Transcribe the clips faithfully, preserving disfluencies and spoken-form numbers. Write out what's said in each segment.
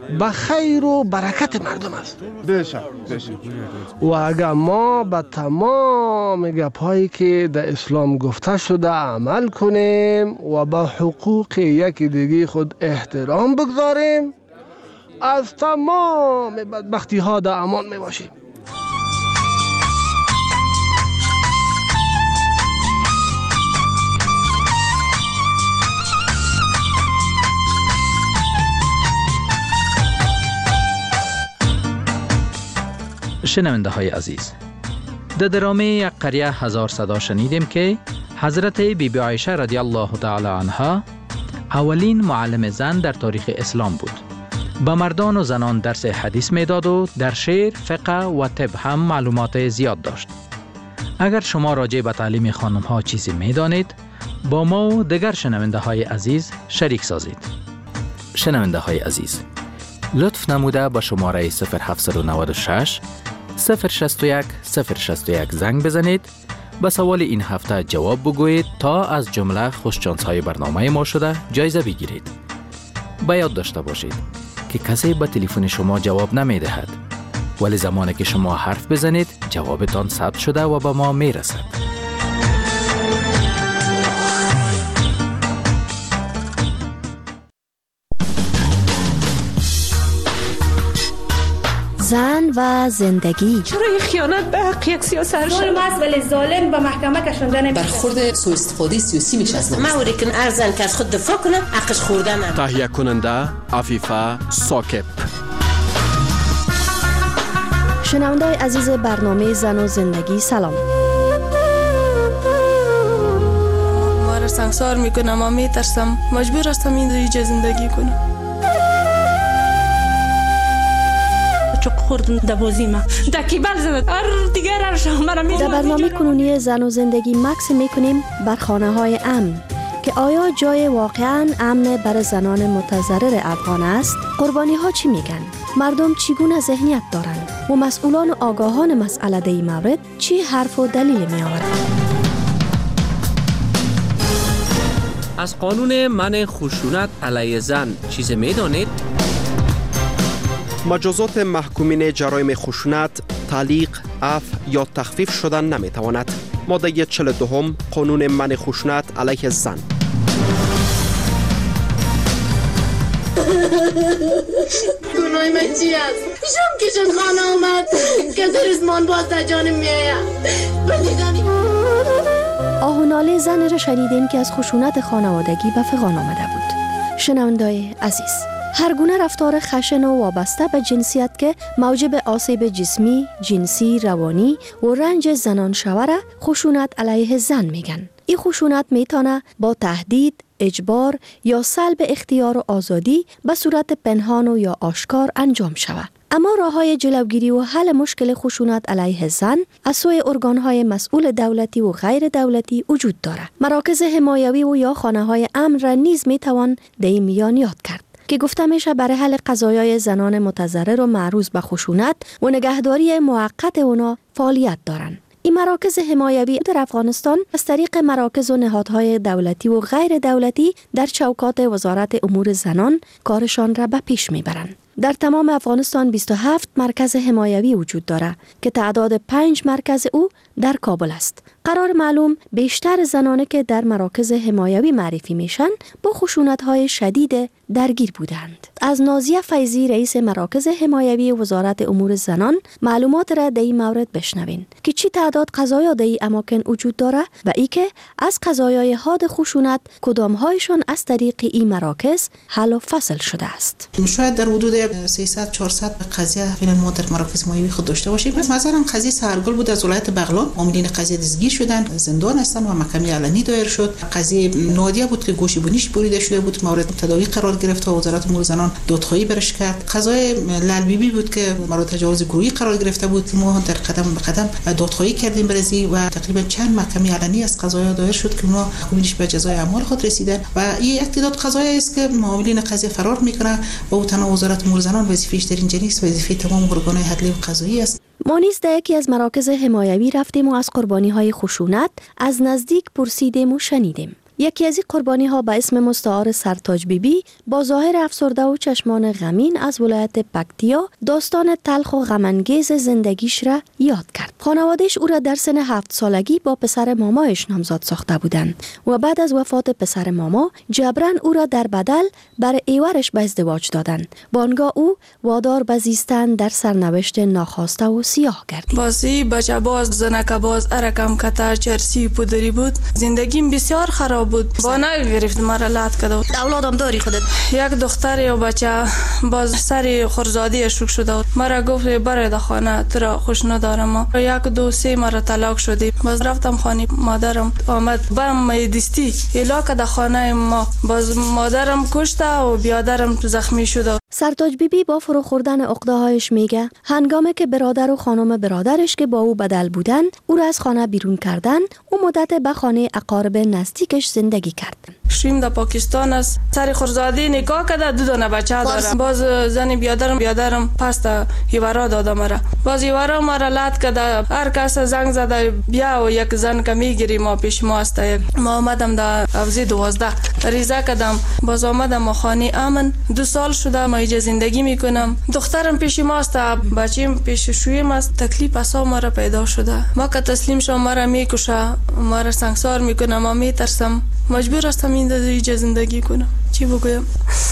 به خیر و برکت مردم است. بشه بشه. و اگر ما به تمام گپ‌هایی که در اسلام گفته شده عمل کنیم و به حقوق یکی دیگه خود احترام بگذاریم، از تمام بدبختی ها در امان می باشیم. شنونده های عزیز، در درامه یک قریه هزار صدا شنیدیم که حضرت بی بی عایشه رضی الله تعالی عنها اولین معلم زن در تاریخ اسلام بود. به مردان و زنان درس حدیث میداد و در شعر، فقه و طب هم معلومات زیاد داشت. اگر شما راجع به تعلیم خانم ها چیزی میدانید، با ما و دیگر شنونده های عزیز شریک سازید. شنونده های عزیز، لطف نموده با شماره صفر هفت نه شش صفر شش یک صفر شش یک زنگ بزنید، به سوال این هفته جواب بگویید تا از جمله خوششانس های برنامه ما شده جایزه بگیرید. با یاد داشته باشید که کسی به تلفن شما جواب نمی دهد، ولی زمانی که شما حرف بزنید جوابتان ثبت شده و به ما می رسد. زن و زندگی. چرا خیانت به حق یک سیاست ظلم است ولی ظالم به محکمه کشانده نمیشه. برخورد سوء استفاده سیاسی میشه از نماز. موری که ارزن که از خود دفاع کنه حقش خوردن. تهیه کننده عفیفه ساکب. شنونده‌های عزیز برنامه زن و زندگی، سلام. ما را سنگسار میکنم، ما میترسم، مجبور هستم اینجا زندگی کنم. چوک خوردن دبازی ما دکی بل زد ار دیگر ارشم مرا می. در برنامه کنونی زن و زندگی مکس میکنیم بر خانه های امن که آیا جای واقعا امن برای زنان متضرر افغان است؟ قربانی ها چی میگن؟ مردم چگونه ذهنیت دارند و مسئولان و آگاهان مسئله در این مورد چی حرف و دلیل می آورند؟ از قانون منع خشونت علیه زن چیز میدانید؟ مجازات محکومین جرایم خشونت، تعلیق، عفو یا تخفیف شدن نمیتواند. ماده چهل و دو قانون منع خشونت علیه زن. گناه من چی است؟ پیشم کشن خانه آمد که در ازمان باز در جانم میاید. بلیدانی آه و ناله زن را شنیدیم که از خشونت خانوادگی به فغان آمده بود. شنونده‌های عزیز، هر گونه رفتار خشن و وابسته به جنسیت که موجب آسیب جسمی، جنسی، روانی و رنج زنان شوره خشونت علیه زن میگن. این خشونت میتونه با تهدید، اجبار یا سلب اختیار و آزادی به صورت پنهان و یا آشکار انجام شود. اما راه‌های جلوگیری و حل مشکل خشونت علیه زن از سوی ارگان‌های مسئول دولتی و غیر دولتی وجود دارد. مراکز حمایوی و یا خانه‌های امن را نیز میتوان در این میان یاد کرد که گفته میشه برای حل قضایای زنان متضرر و معروض به خشونت و نگهداری موقت اونا فعالیت دارند. این مراکز حمایوی در افغانستان از طریق مراکز و نهادهای دولتی و غیر دولتی در چوکات وزارت امور زنان کارشان را به پیش میبرند. در تمام افغانستان بیست و هفت مرکز حمایوی وجود دارد که تعداد پنج مرکز او در کابل است. قرار معلوم بیشتر زنانی که در مراکز حمایوی معرفی میشن با خشونت‌های شدید درگیر بودند. از نازیه فیضی رئیس مراکز حمایوی وزارت امور زنان معلومات را در این مورد بشنوین که چی تعداد قضایا در این اماکن وجود داره و ای که از قضایای حاد خشونت کدام‌هایشان از طریق این مراکز حل و فصل شده است. شاید در حدود سیصد چهارصد قضیه فعلا ما در مراکز حمایوی خود داشته باشیم. مثلا قضیه سهرگل بود از ولایت بغلان، عاملین قضیه دستگیر شدن، زندان هستن و محکمه علنی دایر شد. قضیه نادیه بود که گوش بونیش بریده شده بود، مورد تداوی قرار گرفت و وزارت امور زنان دادخواهی برش کرد. قضیه لالبیبی بود که مورد تجاوز گروهی قرار گرفته بود، ما در قدم به قدم دادخواهی کردیم برزی و تقریبا چند محکمه علنی از قضایا دایر شد که ما حکومتش به جزای اعمال خود رسیدن و این یک تعداد قضایا است که معاملین قضیه فرار میکنه و او تنها وزارت امور زنان وظیفه‌اش در اینجا نیست، وظیفه تمام ارگان‌های عدلی و قضایی است. ما نیز در یکی از مراکز حمایوی رفتیم و از قربانی‌های خشونت از نزدیک پرسیدیم و شنیدیم. یکی از این قربانی ها به اسم مستعار سرتاج بیبی با ظاهر افسرده و چشمان غمین از ولایت پکتیا داستان تلخ و غمانگیز زندگیش را یاد کرد. خانواده‌اش او را در سن هفت سالگی با پسر مامایش نامزاد ساخته بودند و بعد از وفات پسر ماما جبران او را در بدل بر ایورش به ازدواج دادند. بانگاه او وادار به زیستن در سرنوشت ناخواسته و سیاه گردید. بازی بچه باز زنک باز ارکم کتا چرسی پودری بود. زندگیم بسیار خراب بود. با نگرفت مرا لات کرد. اولادم داری خودت؟ یک دختر و بچه باز سر خورزادی شوک شده. مرا گفت بره در خانه تو را خوش ندارم. یک دو سه مرا طلاق شدی. باز رفتم خانه مادرم آمد بم دستی الا که در خانه ما باز مادرم کشته و بیادرم زخمی شده. سرتاج بیبی با فرو خوردن عقده هایش میگه هنگامی که برادر و خانم برادرش که با او بدل بودن او را از خانه بیرون کردن او مدت به خانه اقارب نزدیکش زندگی کرد. شیم در پاکستان است. سر خورزادی نکاح کرده دو دانه بچه دارم. باز زن بیادرم بیادرم پس تا یورا داده مرا. باز یورا مرا لات کرده. هر کس زنگ زده بیا و یک زن که میگیری ما پیش ما است. ما آمدم در اوزی دوازده ریزه کردم. باز آمدم خانه امن دو سال شده ما اینجا زندگی میکنم. دخترم پیش ما است. بچیم پیش شویم است. تکلیف اسا مرا پیدا شده. ما که تسلیم شم مرا میکشه. مرا سنگسار میکنه. ما میترسم. مجبور هستم این اینجا زندگی کنم. چی بگویم؟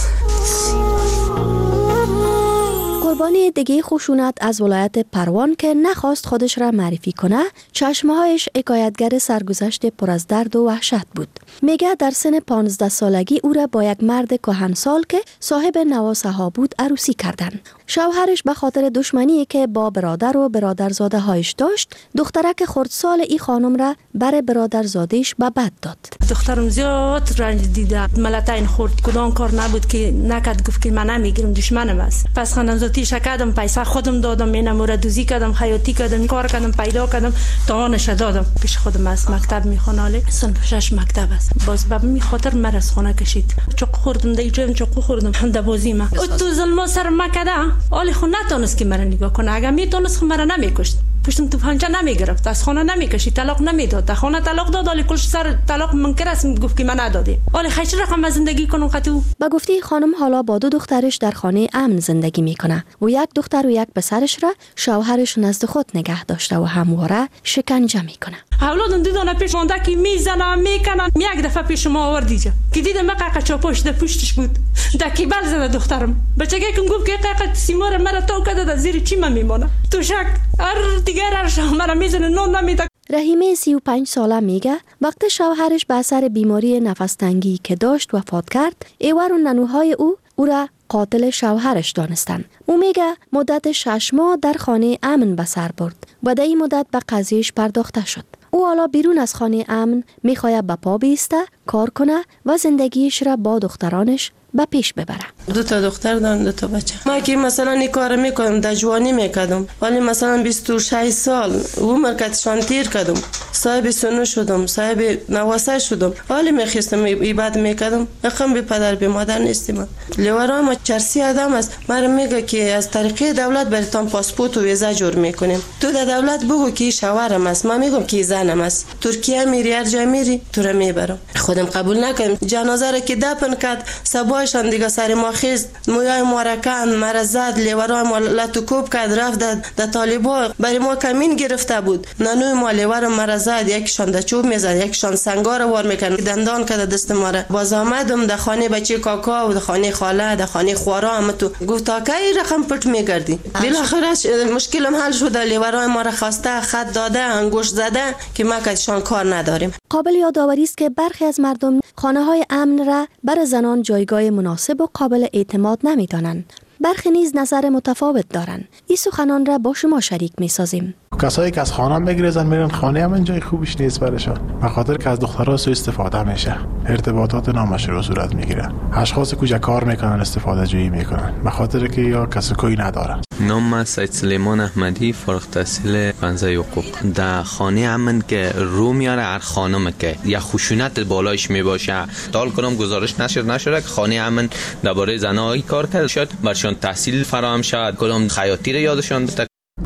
قربانی دیگه خشونت از ولایت پروان که نخواست خودش را معرفی کنه، چشمهایش حکایتگر سرگذشت پر از درد و وحشت بود. میگه در سن پانزده سالگی او را با یک مرد کهنسال که صاحب نواسه ها بود عروسی کردن. شوهرش به خاطر دشمنی که با برادر و برادرزاده هایش داشت، دخترک خردسال ای خانم را بر برادرزادهش به بد داد. دخترم زیاد رنج دیده، ملتین خورد، کدام کار نبود که نکرد، گفت که من نمیگیرم دشمنم است. پس خانزاتی شکردم، پیسه خودم دادم، مینا موردوزی کردم، خیاطی کردم، کار کردم، پیدا کردم، تاانش دادم. پیش خودم است مکتب میخوناله، صنف شش مکتب است. باز به می خاطر مرا از خانه کشید. چوق خوردم دیجم چوق خوردم هم دبازی ما. تو ظلم سر مکده. آلی خو نتونست که مرا نگاه کنه. اگه میتونست خو مرا نمیکشت. پشتم تو پنجه نمیگرفت، از خانه نمیکشید، طلاق نمیداد. تا خانه طلاق داد، آلی کلش سر طلاق منکر است، گفت که من ندادی. آلی خیش رقم زندگی کنم خطو. با گفته خانم حالا با دو دخترش در خانه امن زندگی میکنه و یک دختر و یک پسرش را شوهرش نزد خود نگه داشته و همواره شکنجه میکنه. اولادم دیدن پیش مونده که میزنن میکنن. یک دفعه پیش ما آوردی جا که دیدم مقاقه چاپاش در پشتش بود. در کیبل زده دخترم. بچگی که گفت که قاقه سیمار مرا تو کده در زیر چی من میمونه. تو شک هر دیگر هر شب مرا میزنه نون نمیده. رحیمه سی و پنج ساله میگه وقت شوهرش به اثر بیماری نفس تنگی که داشت وفات کرد، ایوار و ننوهای او او را قاتل شوهرش دانستند. او میگه مدت شش ماه در خانه امن به سر برد و در این مدت به قضیهش پرداخته شد. او حالا بیرون از خانه امن میخواید به پا بیسته، کار کنه و زندگیش را با دخترانش به پیش ببره. دو تا دختر دارم، دو تا بچه. ما که مثلا این کار میکنم در جوانی میکردم، ولی مثلا بیست و شش سال عمر کتشان تیر کردم، صاحب سنو شدم، صاحب نواسه شدم، ولی میخواستم عبادت میکردم. اخم به پدر به مادر نیستم. لیورا ما چرسی آدم است. مرا میگه که از طریق دولت براتون پاسپورت و ویزا جور میکنیم. تو در دولت بگو که شوهرم است. ما میگم که زنم است. ترکیه میری، هر جا میری تو را میبرم. خودم قبول نکنم. جنازه را که دفن کرد، صبحشان دیگه سر ما خیز، مویای ما را کند، مرا زد، لیورا ما لاتوکوب کرد، رفت در طالبا برای ما کمین گرفته بود. نانوی ما لیورا مرا زد، یکیشان در چوب میزد، یکیشان سنگار وار میکرد، دندان کرد دست ما را. باز آمدم در خانه بچه کاکا و در خانه خاله، در خانه خوارا هم تو گفت تا کی رقم پټ میگردی. بالاخره مشکلم حل شد. لیورا ما را خواسته، خط داده، انگشت زده که ما کدشان کار نداریم. قابل یادآوری است که برخی از مردم خانه‌های امن را برای زنان جایگاه مناسب و قابل اعتماد نمی‌دانند. برخی نیز نظر متفاوت دارند. این سخنان را با شما شریک می‌سازیم. کسایی که از خانه میگریزن میرن خانه امن جای خوبش نیست برشان، به خاطر که از دخترها سوء استفاده میشه، ارتباطات نامشروع صورت میگیره، اشخاص کجا کار میکنن استفاده جویی میکنن، به خاطر که یا کس کوی ندارن. نام سید سلیمان احمدی، فارغ التحصیل پنزه حقوق. در خانه امن که رو میاره هر خانم که یا خشونت بالایش میباشه، دال کنم گزارش نشر نشره که خانه امن درباره زنایی کار کرد، شاید برشان تحصیل فراهم شد، کدام خیاطی رو یادشان بده.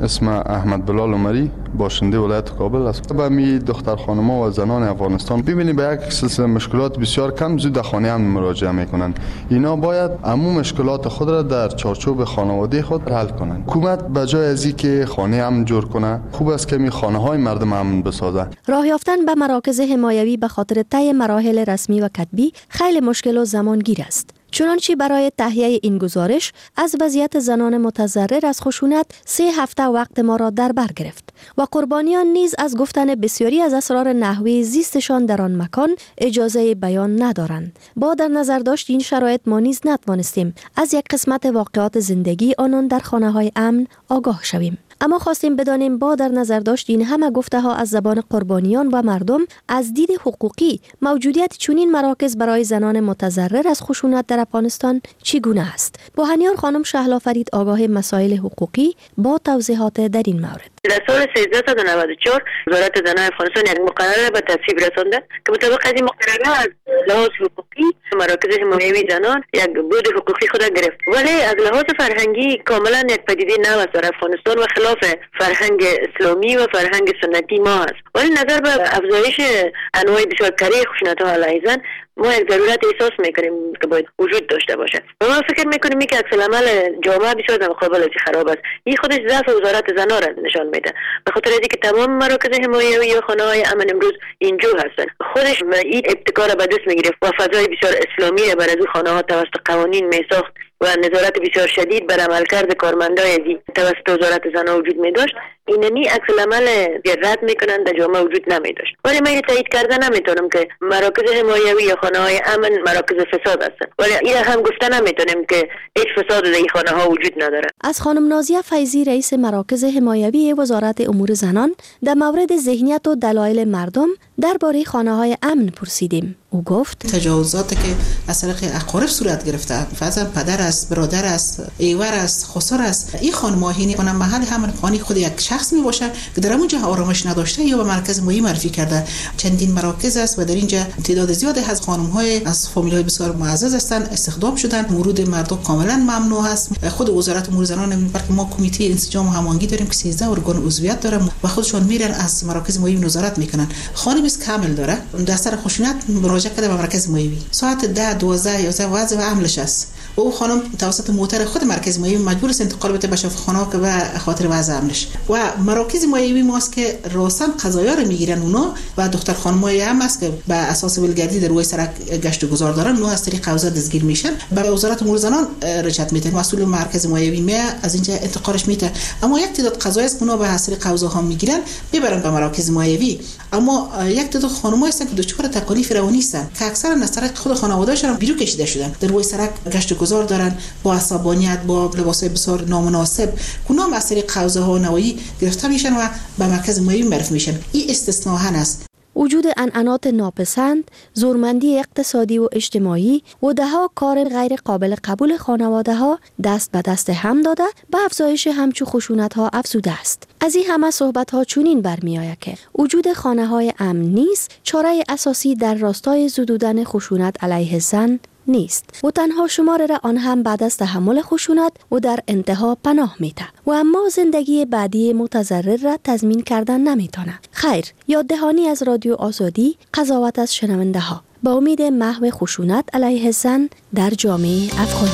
اسم احمد بلال عمری، باشنده ولایت کابل است. به می دختر خانم‌ها و زنان افغانستان ببینید به یک سلسله مشکلات بسیار کم زود در خانه امن مراجعه میکنند. اینا باید عموم مشکلات خود را در چارچوب خانواده خود حل کنند. حکومت به جای از اینکه خانه امن جور کنه، خوب است که می خانه‌های مردم امن بسازه. راه یافتن به مراکز حمایوی به خاطر طی مراحل رسمی و کتبی خیلی مشکل و زمانگیر است. چنانچه برای تهیه این گزارش از وضعیت زنان متضرر از خشونت سه هفته وقت ما را در بر گرفت و قربانیان نیز از گفتن بسیاری از اسرار نحوه زیستشان در آن مکان اجازه بیان ندارند. با در نظر داشت این شرایط ما نیز نتوانستیم از یک قسمت واقعات زندگی آنان در خانه‌های امن آگاه شویم. اما خواستیم بدانیم با در نظر داشت این همه گفته ها از زبان قربانیان و مردم از دید حقوقی موجودیت چنین مراکز برای زنان متضرر از خشونت در افغانستان چگونه است. بوهنیار خانم شهلا فرید آگاه مسائل حقوقی با توضیحات در این مورد. در سال سیزده و نود و چهار وزارت زنان افغانستان یک مقرره به تصویب رسانده که مطابق از این مقرره از لحاظ حقوقی مراکز حمایوی زنان یک بود حقوقی خود گرفت، ولی از لحاظ فرهنگی کاملا یک پدیده نو است در افغانستان و خلاف فرهنگ اسلامی و فرهنگ سنتی ما است. ولی نظر به افزایش انواع بسیار کره خشونت‌ها علیه زن ما یک ضرورت احساس میکنیم که باید وجود داشته باشه. و ما فکر میکنیم که عکس العمل جامعه بسیار در مقابل از خراب است. این خودش ضعف وزارت زنان را نشان میده. به خاطر اینکه تمام مراکز حمایوی و خانه‌های امن امروز اینجا هستند. خودش این ابتکار را به دست میگرفت و فضای بسیار اسلامی را بر از خانه‌ها توسط قوانین میساخت و نظارت بسیار شدید بر عملکرد کارمندای ازی توسط وزارت زنان وجود می داشت. اینمی عکس العمل رد میکنند در جامعه وجود نمی داشت. ولی من تایید کرده نمیتونم که مراکز حمایوی یا خانه‌های امن مراکز فساد هستند، ولی این هم گفته نمیتونم که هیچ فساد در این خانه ها وجود نداره. از خانم نازیه فیضی رئیس مراکز حمایوی وزارت امور زنان در مورد ذهنیت و دلایل مردم درباره خانه‌های امن پرسیدیم. او گفت تجاوزاتی که از طریق اقارب صورت گرفته، فرضاً پدر است، برادر است، ایور است، خسر است، این خانم‌هایی کنن محل همون خانه خود یک شخص می باشه که در اونجا آرامش نداشته یا به مرکز مایی معرفی کرده. چندین مراکز است و در اینجا تعداد زیادی از خانم‌های از فامیل‌های بسیار معزز هستند استخدام شدن. ورود مردم کاملا ممنوع است. خود وزارت امور زنان بلکه ما کمیته انسجام و هماهنگی داریم که سیزده ارگان عضویت داره و خودشون میرن از مراکز مایی نظارت میکنن. خانه بس کامل داره دستر خشونت مراجعه کرده به مرکز مایی ساعت ده دوازده یازده وضع و عملش است. او خانم توسط موتر خود مرکز مایی مجبور است انتقال بده به شفاخانه که به خاطر وضع عملش و مراکز مایی ماست که راسن قضایا رو میگیرن اونا و دختر خانمای هم است که به اساس ولگردی در روی سرک گشت و گذار دارن اونا از طریق قوزا دستگیر میشن به وزارت امور زنان رجعت میدن. مسئول مرکز مایی می از اینجا انتقالش میده. اما یک تعداد قضایا است اونا به اثر قوزا ها میگیرن میبرن به مراکز مایی. اما یک تعداد خانم‌ها هستن که دچار تکالیف روانی هستن که اکثرا از طریق خود خانواده‌شون بیرون کشیده شدن در روی سرک گشت و گذار دارن با عصبانیت با لباسای بسیار نامناسب اونا هم از طریق قوزه ها نوایی گرفته میشن و به مرکز مایی معرفی میشن. این استثناء است. وجود عنعنات ناپسند، زورمندی اقتصادی و اجتماعی و دهها کار غیر قابل قبول خانواده ها دست به دست هم داده به افزایش همچو خشونت ها افزوده است. از این همه صحبت ها چنین برمی آید که وجود خانه های امن نیست چاره اساسی در راستای زدودن خشونت علیه زن نیست و تنها شماره را آن هم بعد از تحمل خشونت و در انتها پناه میده و اما زندگی بعدی متضرر را تضمین کردن نمیتونه. خیر، یاد دهانی از رادیو آزادی، قضاوت از شنونده ها با امید محو خشونت علیه زن در جامعه افغانی.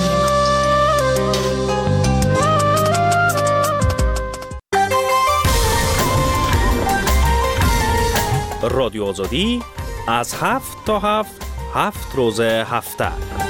رادیو آزادی از هفت تا هفت هفت روز هفته